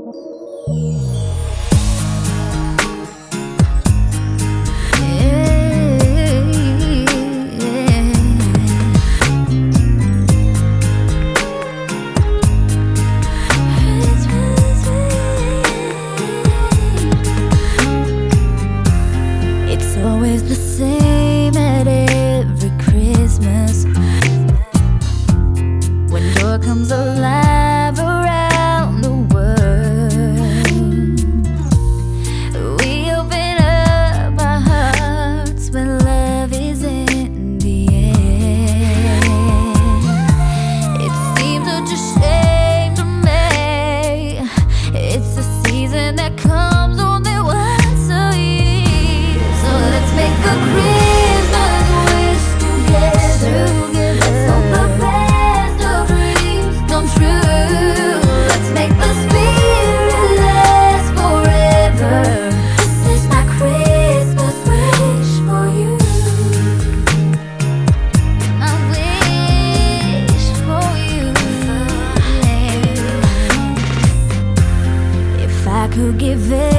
It's always the same at every Christmas. When joy comes alive around the world, we open up our hearts when love is in the air. It seems such a shame to me. It's a season that comes only once a year. So let's make a Christmas wish together. Let's hope the best of dreams come true. Let's make the spirit last forever. This is my Christmas wish for you. My wish for you. If I could give it